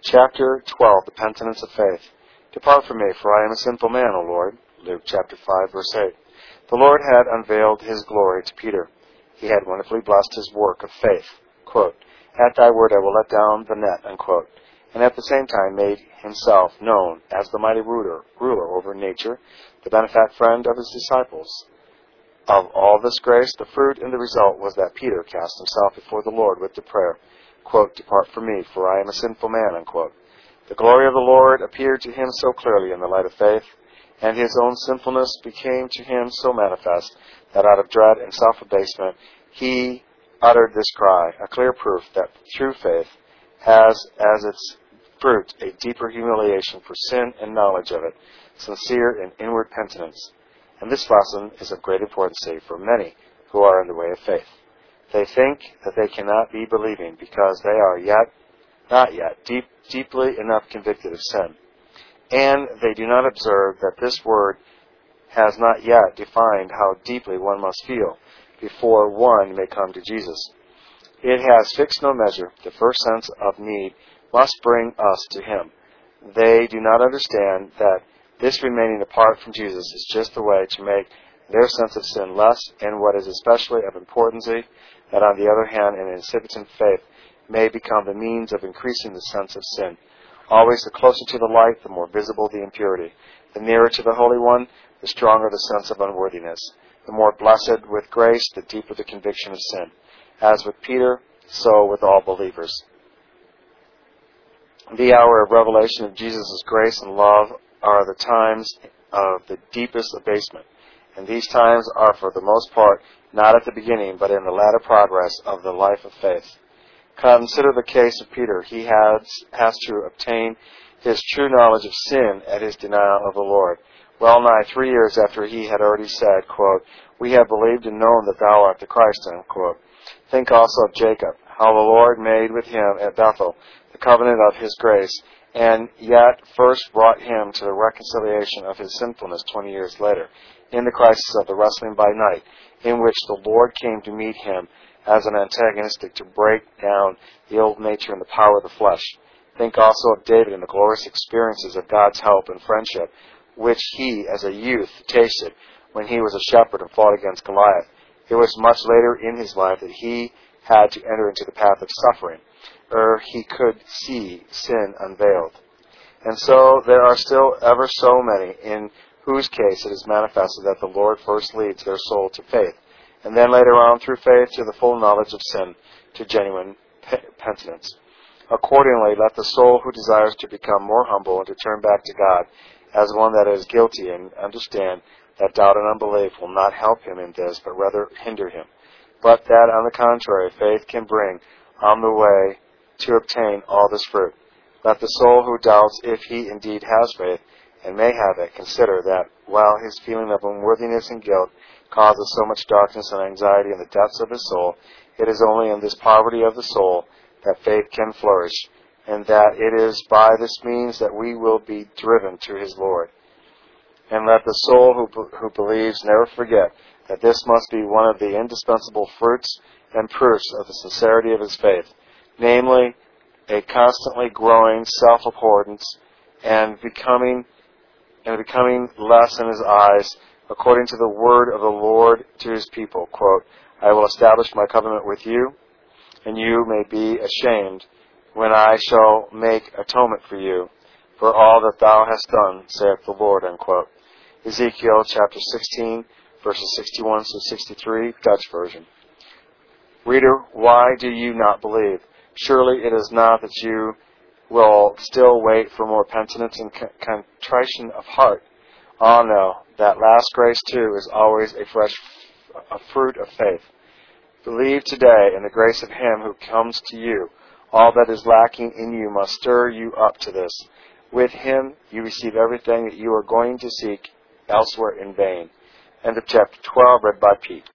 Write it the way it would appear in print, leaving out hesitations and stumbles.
Chapter 12, the Penitence of Faith. Depart from me, for I am a sinful man, O Lord. Luke chapter 5, verse 8. The Lord had unveiled His glory to Peter. He had wonderfully blessed his work of faith. Quote, At thy word I will let down the net, unquote. And at the same time made Himself known as the mighty ruler over nature, the benefact friend of His disciples. Of all this grace, the fruit and the result was that Peter cast himself before the Lord with the prayer, quote, Depart from me, for I am a sinful man, unquote. The glory of the Lord appeared to him so clearly in the light of faith, and his own sinfulness became to him so manifest, that out of dread and self-abasement he uttered this cry, a clear proof that true faith has as its fruit a deeper humiliation for sin and knowledge of it, sincere and inward penitence. And this lesson is of great importance for many who are in the way of faith. They think that they cannot be believing because they are not yet deeply enough convicted of sin. And they do not observe that this word has not yet defined how deeply one must feel before one may come to Jesus. It has fixed no measure. The first sense of need must bring us to Him. They do not understand that this remaining apart from Jesus is just the way to make their sense of sin less, and what is especially of importance, that on the other hand an incipient faith may become the means of increasing the sense of sin. Always the closer to the light, the more visible the impurity. The nearer to the Holy One, the stronger the sense of unworthiness. The more blessed with grace, the deeper the conviction of sin. As with Peter, so with all believers. The hour of revelation of Jesus' grace and love are the times of the deepest abasement. And these times are for the most part not at the beginning, but in the latter progress of the life of faith. Consider the case of Peter. He has to obtain his true knowledge of sin at his denial of the Lord, well nigh 3 years after he had already said, quote, We have believed and known that thou art the Christ, unquote. Think also of Jacob, how the Lord made with him at Bethel the covenant of His grace, and yet first brought him to the reconciliation of his sinfulness 20 years later, in the crisis of the wrestling by night, in which the Lord came to meet him as an antagonistic to break down the old nature and the power of the flesh. Think also of David and the glorious experiences of God's help and friendship, which he, as a youth, tasted when he was a shepherd and fought against Goliath. It was much later in his life that he had to enter into the path of suffering, ere he could see sin unveiled. And so there are still ever so many in whose case it is manifested that the Lord first leads their soul to faith, and then later on through faith to the full knowledge of sin, to genuine penitence. Accordingly, let the soul who desires to become more humble and to turn back to God as one that is guilty, and understand that doubt and unbelief will not help him in this, but rather hinder him. But that, on the contrary, faith can bring on the way to obtain all this fruit. Let the soul who doubts if he indeed has faith, and may have it, consider that while his feeling of unworthiness and guilt causes so much darkness and anxiety in the depths of his soul, it is only in this poverty of the soul that faith can flourish, and that it is by this means that we will be driven to his Lord. And let the soul who believes never forget that this must be one of the indispensable fruits and proofs of the sincerity of his faith, namely, a constantly growing self-abhorrence and becoming less in his eyes, according to the word of the Lord to his people, quote, I will establish my covenant with you, and you may be ashamed when I shall make atonement for you for all that thou hast done, saith the Lord, unquote. Ezekiel chapter 16, verses 61 to 63, Dutch version. Reader, why do you not believe? Surely it is not that you will still wait for more penitence and contrition of heart. Oh no, that last grace too is always a fruit of faith. Believe today in the grace of Him who comes to you. All that is lacking in you must stir you up to this. With Him you receive everything that you are going to seek elsewhere in vain. End of chapter 12, read by Pete.